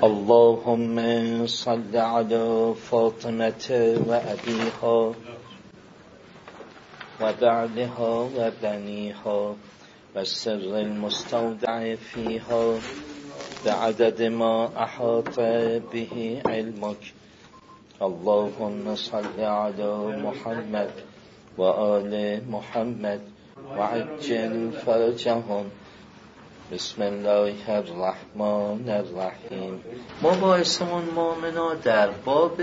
اللهم صل على فاطمة وأبيها وبعلها وبنيها والسر المستودع فيها بعدد ما أحاط به علمك. اللهم صل على محمد وآل محمد وعجل فرجهم. بسم الله الرحمن الرحیم. مباحثمون مؤمنا در باب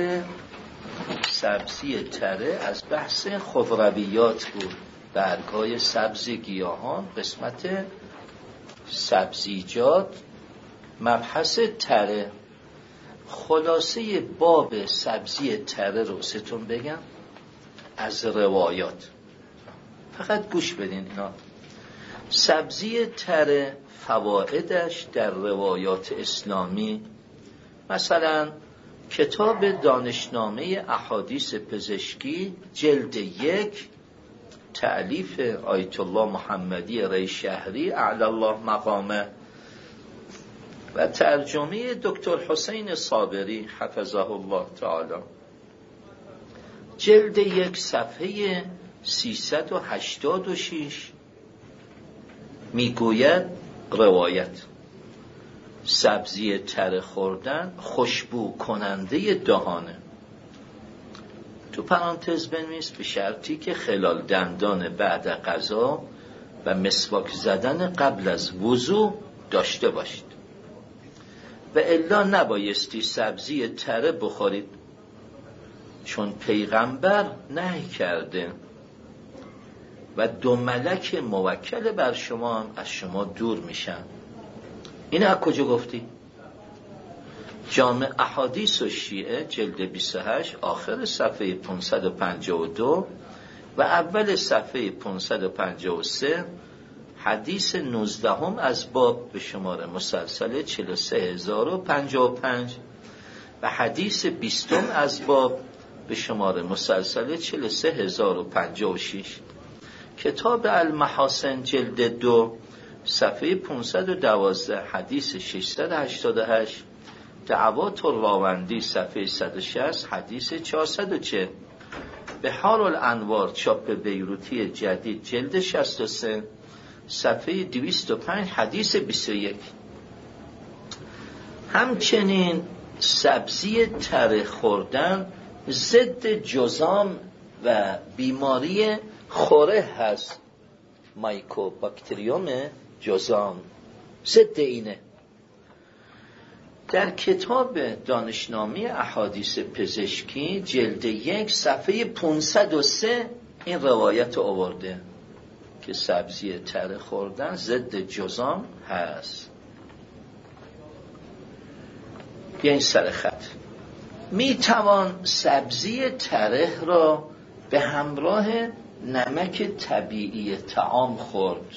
سبزی تره از بحث خضرویات بود، برگ‌های سبز گیاهان، قسمت سبزیجات، مبحث تره. خلاصه باب سبزی تره رو ستون بگم از روایات، فقط گوش بدین اینا. سبزی تره فوائدش در روایات اسلامی، مثلا کتاب دانشنامه احادیث پزشکی جلد 1 تألیف آیت الله محمدی ری شهری اعلی الله مقامه و ترجمه دکتر حسین صابری حفظه الله تعالی، جلد 1 صفحه 386 میگوید روایت: سبزی تره خوردن خوشبو کننده دهانه. تو پرانتز بنویس به شرطی که خلال دندان بعد غذا و مسواک زدن قبل از وضو داشته باشید و الا نبایستی سبزی تره بخورید، چون پیغمبر نهی کرده و 2 ملک موکل بر شما هم از شما دور میشن. این از کجا گفتی؟ جامع احادیث و شیعه جلد 28 آخر صفحه 552 و اول صفحه 553 حدیث 19 از باب به شماره مسلسل 43055 و حدیث 20 از باب به شماره مسلسل 43056. کتاب المحاسن جلد 2 صفحه 512 حدیث 688، دعوات الراوندی صفحه 160 حدیث 440، بحار الانوار چاپ بیروتی جدید جلد 63 صفحه 205 حدیث 21. همچنین سبزی تره خوردن ضد جذام و بیماری خوره هست، مایکوباکتریوم جذام ضد اینه. در کتاب دانشنامه احادیث پزشکی جلد 1 صفحه 503 این روایت آورده که سبزی تره خوردن ضد جذام هست. بیاین سر خط. می توان سبزی تره را به همراه نمک طبیعی طعام خورد.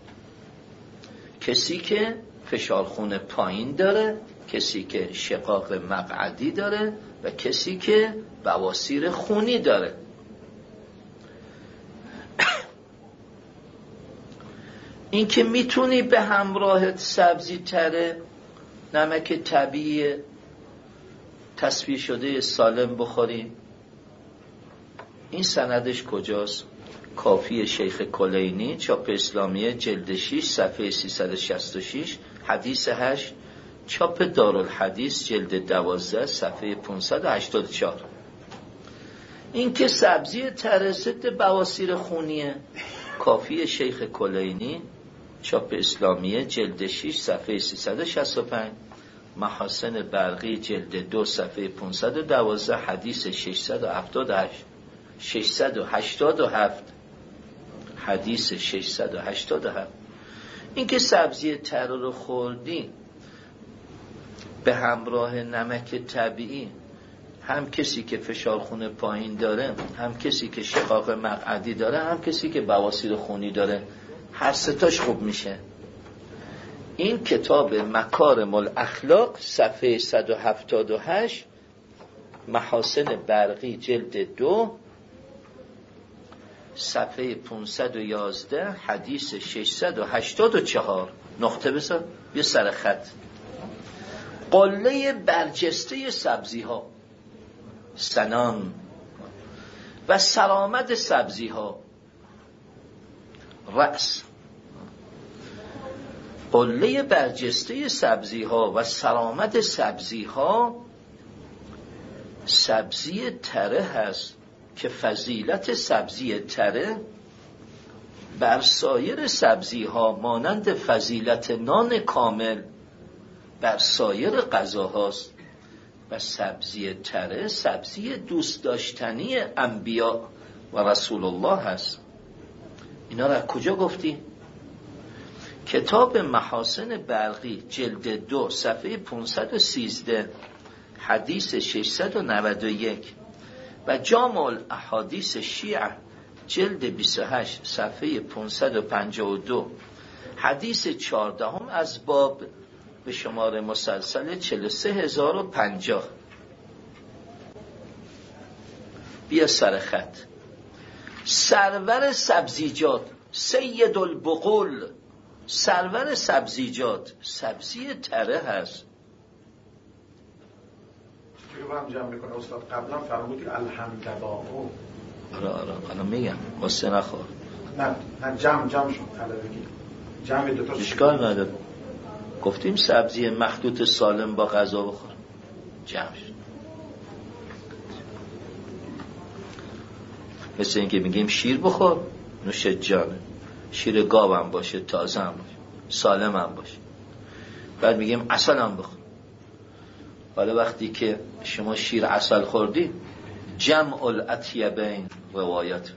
کسی که فشار خون پایین داره، کسی که شقاق مقعدی داره و کسی که بواسیر خونی داره. این که میتونی به همراه سبزی تره نمک طبیعی تصفیه شده سالم بخوری، این سندش کجاست؟ کافی شیخ کلینی چاپ اسلامیه جلد 6 صفحه 366 حدیث 8، چاپ دارالحدیث جلد 12 صفحه 584. این که سبزی تره ضد بواسیر خونیه، کافی شیخ کلینی چاپ اسلامیه جلد 6 صفحه 365، محاسن برقی جلد 2 صفحه 512 حدیث 687 حدیث 687. این که سبزی تره رو خوردی به همراه نمک طبیعی، هم کسی که فشار خون پایین داره، هم کسی که شقاق مقعدی داره، هم کسی که بواسیر خونی داره، هر ستاش خوب میشه. این کتاب مکارم الاخلاق صفحه 178، محاسن برقی جلد 2 صفحه 511 حدیث 684. نقطه بذار، بیا سر خط. قله برجسته سبزی ها، سنان و سلامت سبزی ها، رأس. قله برجسته سبزی ها و سلامت سبزی ها سبزی تره هست که فضیلت سبزی تره بر سایر سبزی ها مانند فضیلت نان کامل بر سایر غذاهاست و سبزی تره سبزی دوست داشتنی انبیا و رسول الله هست. اینا را کجا گفتی؟ کتاب محاسن برقی جلد 2 صفحه 513 حدیث 691 و جامع الاحادیث شیعه جلد 28 صفحه 552 حدیث 14 از باب به شماره مسلسل 43050. بیا سر خط. سرور سبزیجات، سید البقول، سرور سبزیجات سبزی تره هست. چون با هم جمع میکنه استاد قبلا فرمودی الحمدباو. آره الان میگم واسه نخور. نه جمع شد طلبگی جمع دوتا اشکال نداره. گفتیم سبزی مخلوط سالم با غذا بخور. جمع شد. مثل اینکه میگیم شیر بخور، نوش جانه، شیر گاو هم باشه، تازه هم باشه، سالم هم باشه. بعد میگیم عسل هم بخور. حالا وقتی که شما شیر عسل خوردی، جمع الاطیبین روایت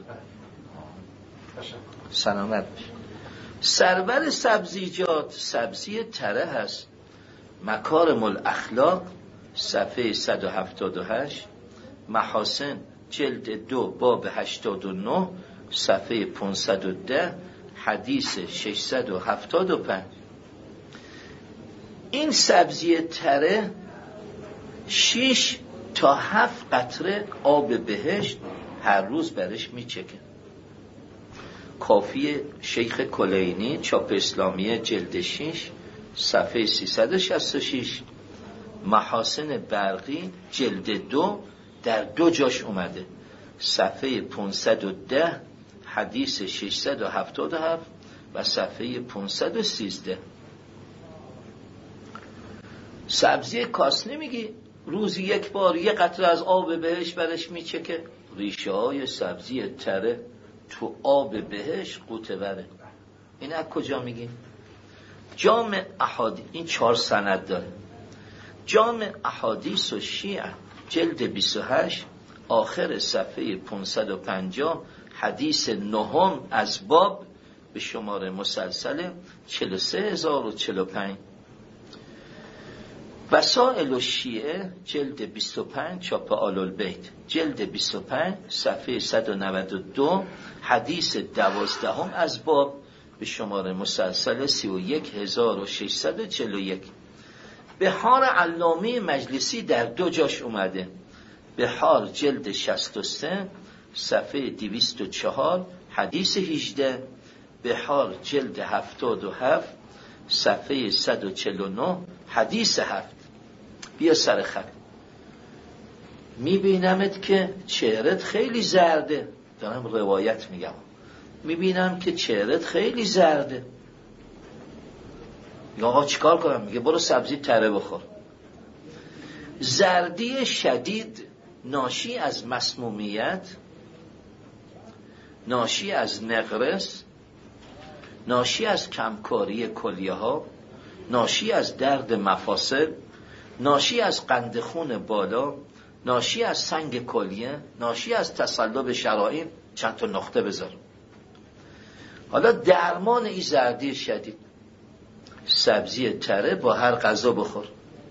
سلامت باشه. سرور سبزیجات سبزی تره هست. مکارم الاخلاق صفحه 178 محاسن جلد 2 باب 89 صفحه 510 حدیث 675. این سبزی تره 6 تا 7 قطره آب بهشت هر روز برش میچکه. کافی شیخ کلینی چاپ اسلامی جلد 6 صفحه 366 محاسن برقی جلد 2 در 2 جاش اومده صفحه 510 حدیث 677 و صفحه 513. سبزی کاسنی میگی روزی یک بار یه قطره از آب بهش برش میچکه. ریشه های سبزی تره تو آب بهش قوطه بره. این از کجا میگی؟ جامع احادیث، این 4 سند داره. جامع احادیث و شیعه جلد 28 آخر صفحه 550 حدیث 9 از باب به شماره مسلسل 43045. وسائل الشیعه جلد 25 چاپ آل البیت جلد 25 صفحه 192 حدیث 12 از باب به شماره مسلسل 31641. بحار علامه مجلسی در 2 جاش اومده. بحار جلد 63 صفحه 204 حدیث 18. بحار جلد 77 صفحه 149 حدیث 7. بیا سر خط. میبینمت که چهرت خیلی زرده. دارم روایت میگم. میبینم که چهرت خیلی زرده. یا آقا چیکار کنم؟ میگه برو سبزی تره بخور. زردی شدید ناشی از مسمومیت، ناشی از نقرس، ناشی از کمکاری کلیه ها، ناشی از درد مفاصل، ناشی از قند خون بالا، ناشی از سنگ کلیه، ناشی از تصلب شرائین. چند تا نقطه بذار. حالا درمان این زردی شدید سبزی تره با هر غذا بخور.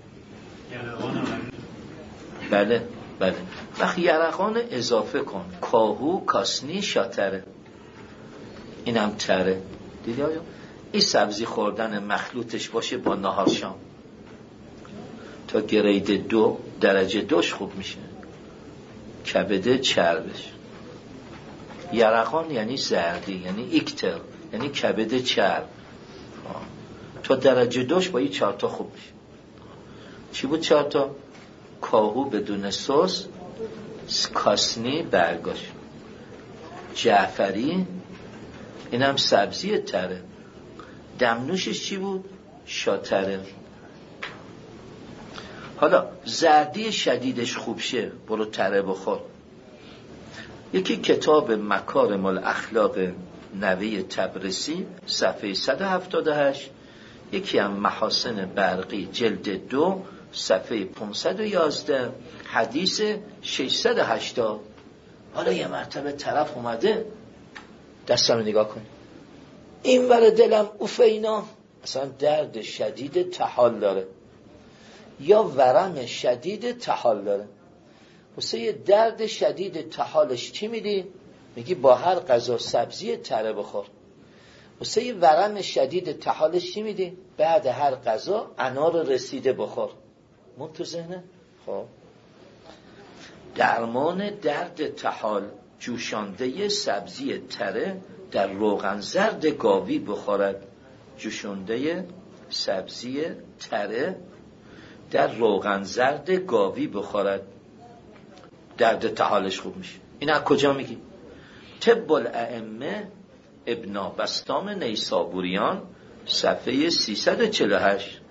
بله وقتی یرقان اضافه کن، کاهو، کاسنی، شاتره، اینم تره. دیدی آیا این سبزی خوردن مخلوطش باشه با نهار شام تا گرید 2 درجه 2 خوب میشه. کبده چربش. یرقان یعنی زردی، یعنی ایکتر، یعنی کبده چرب. تا درجه 2 با این 4 تا خوب میشه. چی بود 4 تا؟ کاهو بدون سس، کاسنی برگاش، جعفری، اینم سبزی تره. دمنوشش چی بود؟ شاتره. حالا زردی شدیدش خوب شه برو تره بخور. یکی کتاب مکارم الاخلاق نوی تبرسی صفحه 178، یکی هم محاسن برقی جلد 2 صفحه 511 حدیث 680. حالا یه مرتبه طرف اومده دستم نگاه کن، این ور دلم اوفینا، اصلا درد شدید طحال داره یا ورم شدید طحال داره. واسه درد شدید طحالش چی میدی؟ میگی با هر غذا سبزی تره بخور. واسه ورم شدید طحالش چی میدی؟ بعد هر غذا انار رسیده بخور. من تو ذهنه؟ خب درمان درد طحال جوشانده سبزی تره در روغن زرد گاوی بخورد. جوشانده سبزی تره در روغن زرد گاوی بخورد، درد طحالش خوب میشه. این از کجا میگی؟ طب الائمه ابن بسطام نیسابوریان صفحه 348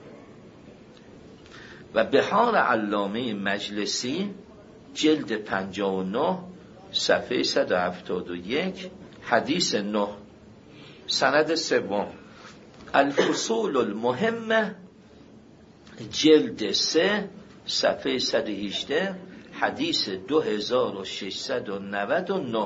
و بحار علامه مجلسی جلد 59 صفحه 171 حدیث 9. سند سوم الفصول المهمه جلد 3 صفحه 118 حدیث 2699.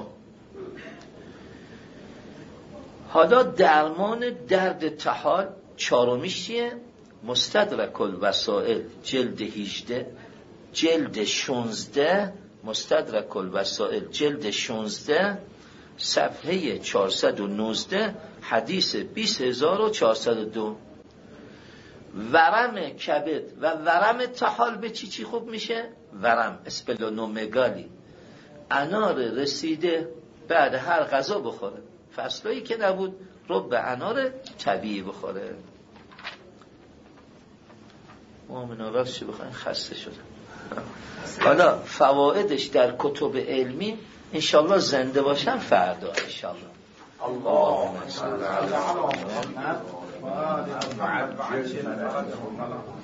حالا درمان درد طحال چهارمیش چیه؟ مستدرک الوسائل جلد 18 جلد 16 مستدرک الوسائل جلد 16 صفحه 419 حدیث 20402. ورم کبد و ورم طحال به چی خوب میشه؟ ورم اسپلونومگالی، انار رسیده بعد هر غذا بخوره. فصلایی که نبود رب انار طبیعی بخوره. مؤمنا راستش بخواین خسته شدم. حالا فوائدش در کتب علمی انشالله زنده باشم فردا انشالله. اللهم صل علی محمد.